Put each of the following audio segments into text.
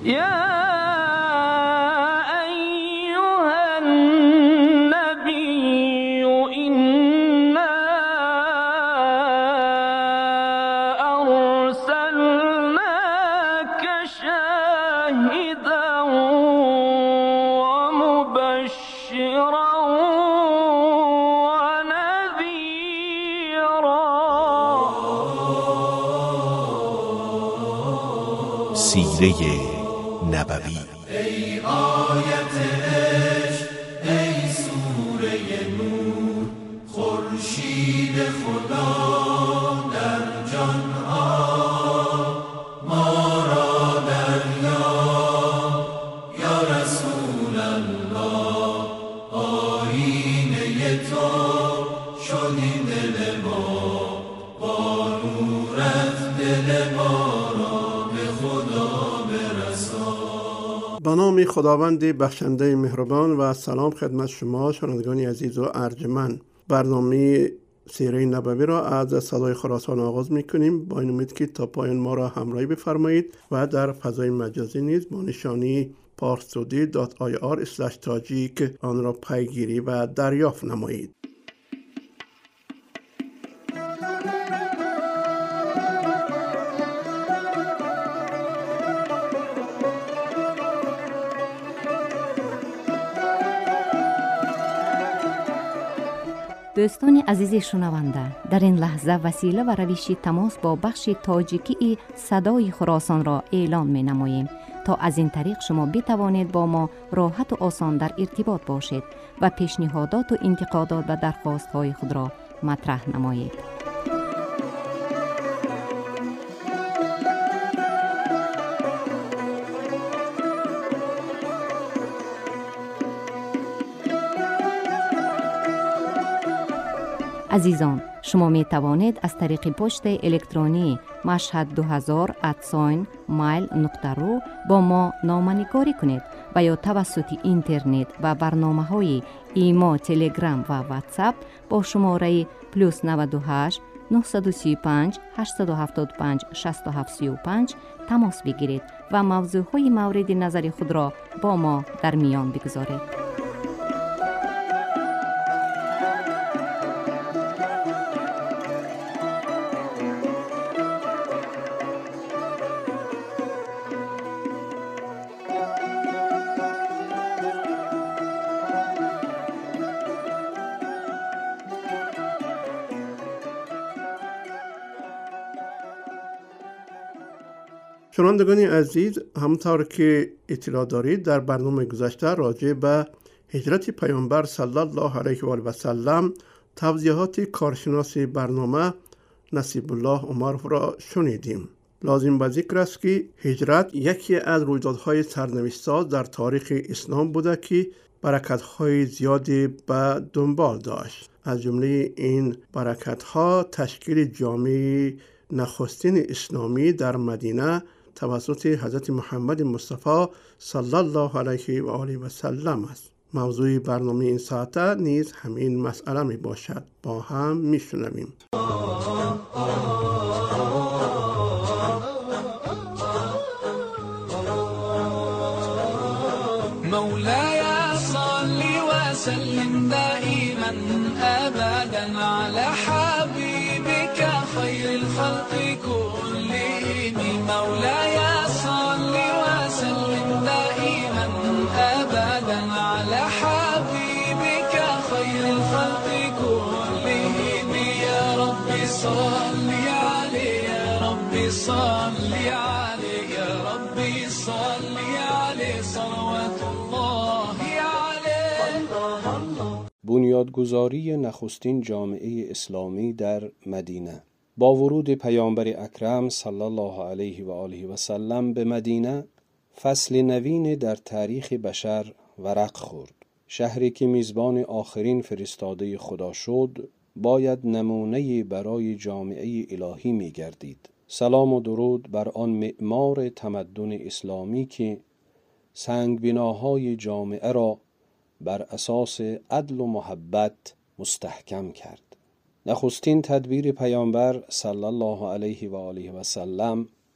يا أيها النبي إنا أرسلناك شاهدا ومبشرا ونذيرا. سیره نبوی. ای آیت عشق، ای سوره نور، خورشید خدا در جان ها، ما را دریاب یا رسول الله. آیینه تو شدی دل ما، با نورت دل ما را به خدا برسان. به نام خداوند بخشنده مهربان و سلام خدمت شما شنوندگان عزیز و ارجمند. برنامه سیره نبوی را از صدای خراسان آغاز می‌کنیم با این امید که تا پایان ما را همراهی بفرمایید و در فضای مجازی نیز با نشانی parstoday.ir/tajik آن را پیگیری و دریافت نمایید. دوستان عزیز شنونده، در این لحظه وسیله و روش تماس با بخش تاجیکی صدای خراسان را اعلان می نماییم تا از این طریق شما بتوانید با ما راحت و آسان در ارتباط باشید و پیشنهادات و انتقادات و درخواست های خود را مطرح نمایید. عزیزان، شما می توانید از طریق پست الکترونی mashhad2000@mail.ru با ما نامه‌نگاری کنید و یا توسط اینترنت و برنامه‌های ایما، تلگرام و واتساپ با شماره +98 935 875 6735 تماس بگیرید و موضوعهای مورد نظر خود را با ما در میان بگذارید. شنوندگان عزیز، همونطور که اطلاع دارید در برنامه گذشته راجع به هجرت پیامبر صلی الله علیه و آله و سلم توضیحات کارشناس برنامه نصیب الله عمر را شنیدیم. لازم به ذکر است که هجرت یکی از رویدادهای سرنوشت‌ساز در تاریخ اسلام بوده که برکت‌های زیادی به دنبال داشت. از جمله این برکت‌ها تشکیل جامعه نخستین اسلامی در مدینه توسط حضرت محمد مصطفی صلی الله علیه و آله و سلم است. موضوع برنامه این ساعته نیز همین مسئله می باشد. با هم می شنویم. مولاي صل وسلم دائما ابدا على حبيبك خير الخلق كلهم. مولاي صل وسلم دائما ابدا على حبيبك خير الخلق كلهم. يا رب صل عليه، يا رب صل عليه، يا رب صل عليه صلوات الله عليه. بنیادگذاری نخستین جامعه اسلامی در مدینه. با ورود پیامبر اکرم صلی الله علیه و آله و سلم به مدینه، فصل نوین در تاریخ بشر ورق خورد. شهری که میزبان آخرین فرستاده خدا شد، باید نمونه برای جامعه الهی می گردید. سلام و درود بر آن معمار تمدن اسلامی که سنگ بناهای جامعه را بر اساس عدل و محبت مستحکم کرد. نخستین تدبیر پیامبر صلی الله علیه و آله و سلم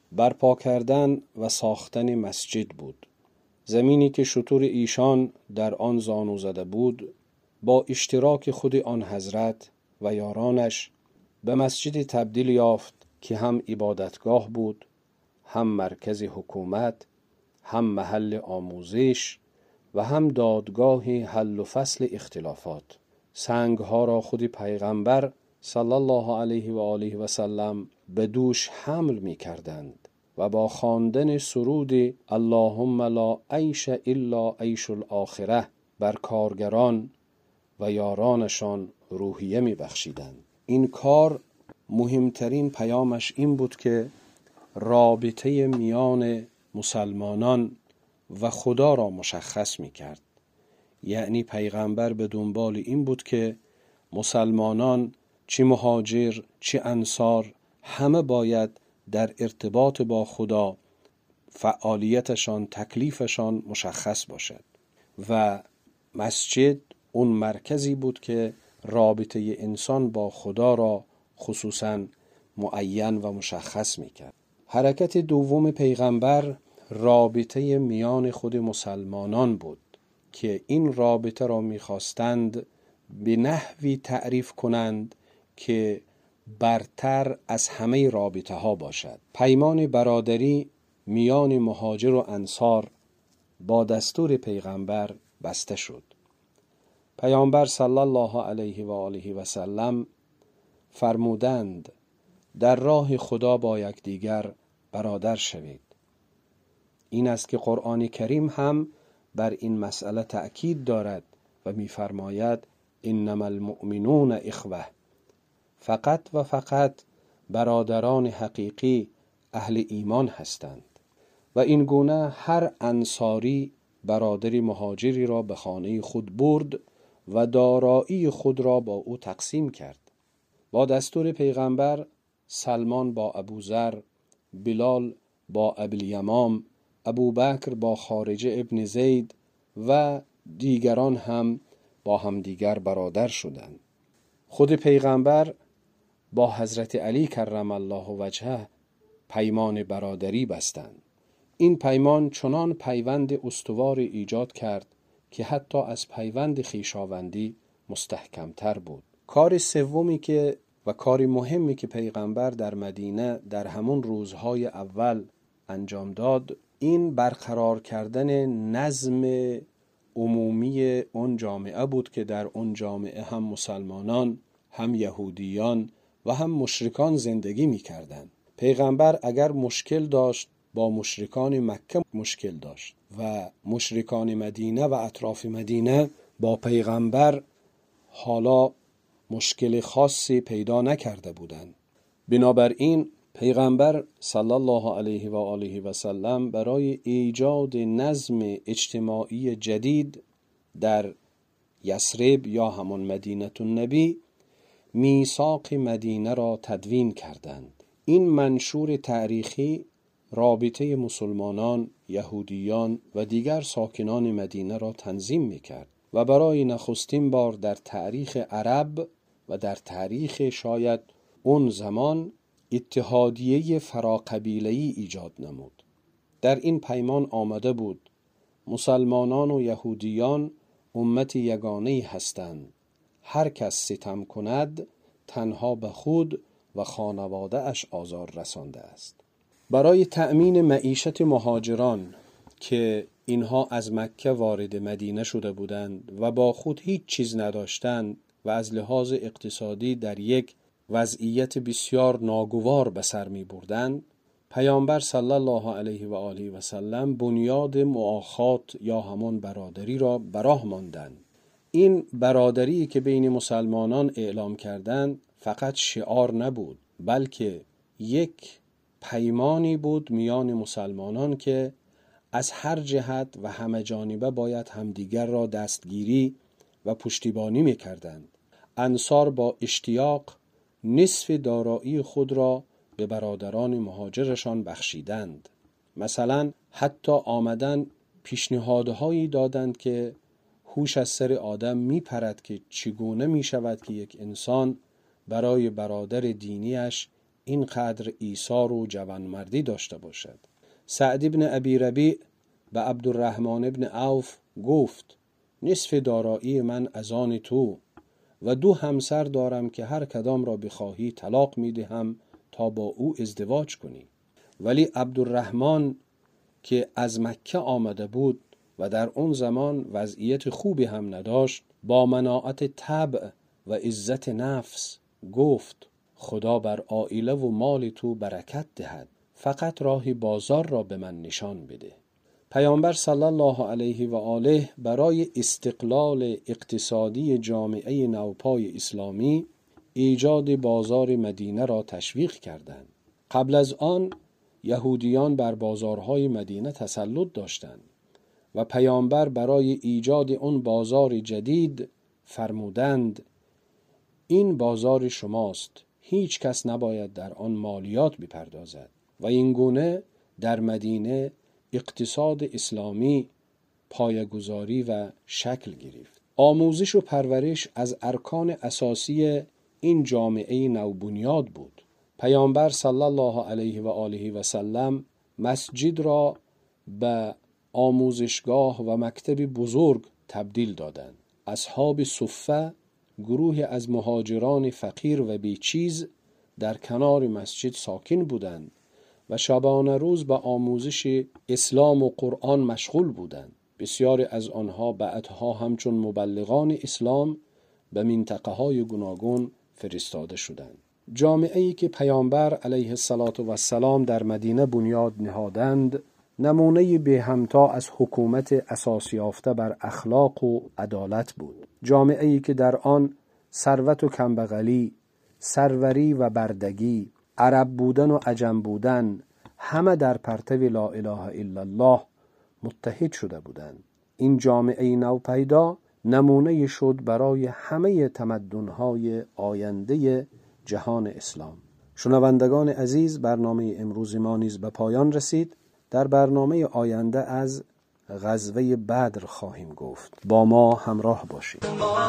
برپا کردن و ساختن مسجد بود. زمینی که شتر ایشان در آن زانو زده بود با اشتراک خود آن حضرت و یارانش به مسجد تبدیل یافت که هم عبادتگاه بود، هم مرکز حکومت، هم محل آموزش و هم دادگاه حل و فصل اختلافات. سنگها را خود پیغمبر صلی الله علیه و آله و سلم به دوش حمل می کردند و با خواندن سرود اللهم لا عیش الا عیش الاخره بر کارگران و یارانشان روحیه می بخشیدند. این کار مهمترین پیامش این بود که رابطه میان مسلمانان و خدا را مشخص می کرد. یعنی پیغمبر به دنبال این بود که مسلمانان چه مهاجر چه انصار همه باید در ارتباط با خدا فعالیتشان، تکلیفشان مشخص باشد و مسجد اون مرکزی بود که رابطه انسان با خدا را خصوصاً معین و مشخص میکرد. حرکت دوم پیغمبر رابطه میان خود مسلمانان بود که این رابطه را میخواستند به نحوی تعریف کنند که برتر از همه رابطه ها باشد. پیمان برادری میان مهاجر و انصار با دستور پیغمبر بسته شد. پیامبر صلی الله علیه و آله و سلم فرمودند در راه خدا با یکدیگر برادر شوید. این است که قرآن کریم هم بر این مسئله تأکید دارد و می‌فرماید انما المؤمنون اخوه، فقط و فقط برادران حقیقی اهل ایمان هستند. و این گونه هر انصاری برادری مهاجری را به خانه خود برد و دارایی خود را با او تقسیم کرد. با دستور پیغمبر سلمان با ابوذر، بلال با ابوالیمام، ابوبکر با خارجه ابن زید و دیگران هم با همدیگر برادر شدند. خود پیغمبر با حضرت علی کرم الله وجهه پیمان برادری بستند. این پیمان چنان پیوند استوار ایجاد کرد که حتی از پیوند خویشاوندی مستحکمتر بود. کار سومی که و کار مهمی که پیغمبر در مدینه در همون روزهای اول انجام داد، این برقرار کردن نظم عمومی اون جامعه بود که در اون جامعه هم مسلمانان، هم یهودیان و هم مشرکان زندگی می کردند. پیغمبر اگر مشکل داشت با مشرکان مکه مشکل داشت و مشرکان مدینه و اطراف مدینه با پیغمبر حالا مشکل خاصی پیدا نکرده بودند. بنابراین پیغمبر صلی الله علیه و آله و سلم برای ایجاد نظم اجتماعی جدید در یثرب یا همان مدینه النبی میثاق مدینه را تدوین کردند. این منشور تاریخی رابطه مسلمانان، یهودیان و دیگر ساکنان مدینه را تنظیم میکرد و برای نخستین بار در تاریخ عرب و در تاریخ شاید اون زمان اتحادیه فراقبیله‌ای ایجاد نمود. در این پیمان آمده بود مسلمانان و یهودیان امت یگانه‌ای هستند. هر کس ستم کند تنها به خود و خانواده اش آزار رسانده است. برای تأمین معیشت مهاجران که اینها از مکه وارد مدینه شده بودند و با خود هیچ چیز نداشتند و از لحاظ اقتصادی در یک وضعیت بسیار ناگوار به سر می بردند، پیامبر صلی الله علیه و آله و سلم بنیاد مؤاخات یا همان برادری را براه ماندند. این برادری که بین مسلمانان اعلام کردند فقط شعار نبود، بلکه یک پیمانی بود میان مسلمانان که از هر جهت و همه جانبه باید همدیگر را دستگیری و پشتیبانی می‌کردند. انصار با اشتیاق نصف دارایی خود را به برادران مهاجرشان بخشیدند. مثلا حتی آمدن پیشنهادهایی دادند که هوش از سر آدم میپرد که چگونه میشود که یک انسان برای برادر دینیش اینقدر ایثار و جوانمردی داشته باشد. سعد بن ابی ربیع به عبدالرحمن بن عوف گفت نصف دارایی من از آن تو و 2 همسر دارم که هر کدام را بخواهی طلاق میدهم تا با او ازدواج کنی. ولی عبدالرحمن که از مکه آمده بود و در اون زمان وضعیت خوبی هم نداشت، با مناعت طبع و عزت نفس گفت خدا بر عائله و مال تو برکت دهد، فقط راهی بازار را به من نشان بده. پیامبر صلی الله علیه و آله برای استقلال اقتصادی جامعه نوپای اسلامی ایجاد بازار مدینه را تشویق کردند. قبل از آن یهودیان بر بازارهای مدینه تسلط داشتند و پیامبر برای ایجاد اون بازار جدید فرمودند این بازار شماست، هیچ کس نباید در آن مالیات بپردازد و این گونه در مدینه اقتصاد اسلامی پایه‌گذاری و شکل گرفت. آموزش و پرورش از ارکان اساسی این جامعه نوبنیاد بود. پیامبر صلی الله علیه و آله و سلم مسجد را به آموزشگاه و مکتب بزرگ تبدیل دادند. اصحاب صفه گروه از مهاجران فقیر و بیچیز در کنار مسجد ساکن بودند و شبانه روز به آموزش اسلام و قرآن مشغول بودند. بسیاری از آنها بعدها همچون مبلغان اسلام به منطقه های گوناگون فرستاده شدند. جامعه‌ای که پیامبر علیه السلام در مدینه بنیاد نهادند نمونه به همتا از حکومت اساس یافته بر اخلاق و عدالت بود. جامعه‌ای که در آن ثروت و کمبغلی، سروری و بردگی، عرب بودن و عجم بودن همه در پرتو لا اله الا الله متحد شده بودند. این جامعه نوپیدا نمونه شد برای همه تمدن‌های آینده جهان اسلام. شنوندگان عزیز، برنامه امروز ما نیز به پایان رسید. در برنامه آینده از غزوه بدر خواهیم گفت. با ما همراه باشید.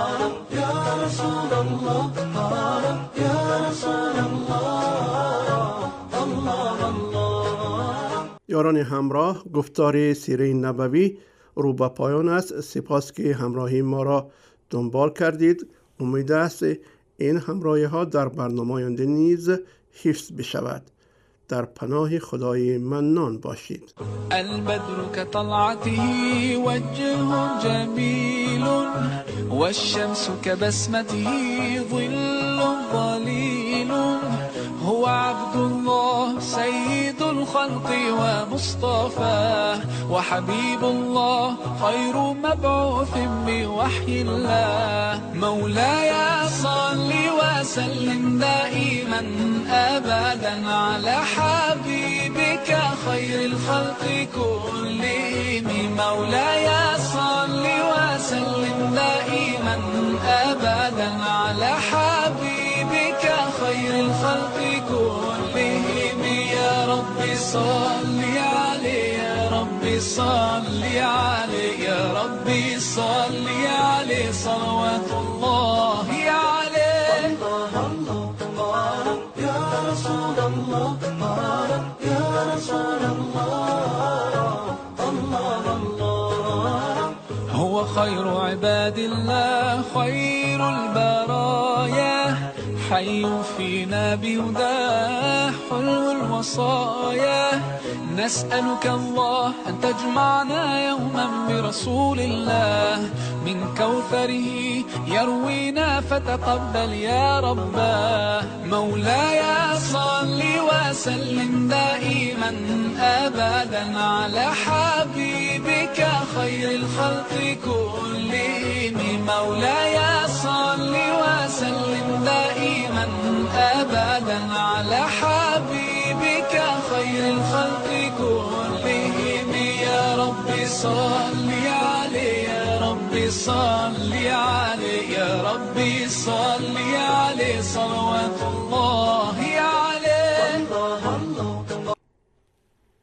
یاران همراه، گفتار سیره نبوی رو به پایان است. سپاس که همراهی ما را دنبال کردید. امید است این همراهی ها در برنامه آینده نیز حفظ بشود. در پناه خدای منان باشید. البدر كطلعته وجه جميل والشمس كبسمته ظل ظليل هو عبد الله سيد الخلق ومصطفى وحبيب الله خير مبعوث بوحي الله مولاي صل وسلم دائما أبدا على حبيبك خير الخلق كلهم مولاي صل وسلم دائما أبدا على حبيبك خير الخلق كلهم يا رب صل عليه يا رب صل عليه يا رب صل عليه صلوات الله عليه يا رسول الله يا رسول الله الله الله هو خير عباد الله خير البرايا حي فينا بهداه حلو الوصايا نسألك الله أن تجمعنا يوما برسول الله من كوثره يروينا فتقبل يا رباه مولاي صل وسلم دائما أبدا على حبيبك خير الخلق كلهم مولاي صل وسلم دائما أبدا على حبيبك خير الخلق كلهم يا رب صل عليه يا رب صل عليه يا رب صل عليه صلوات الله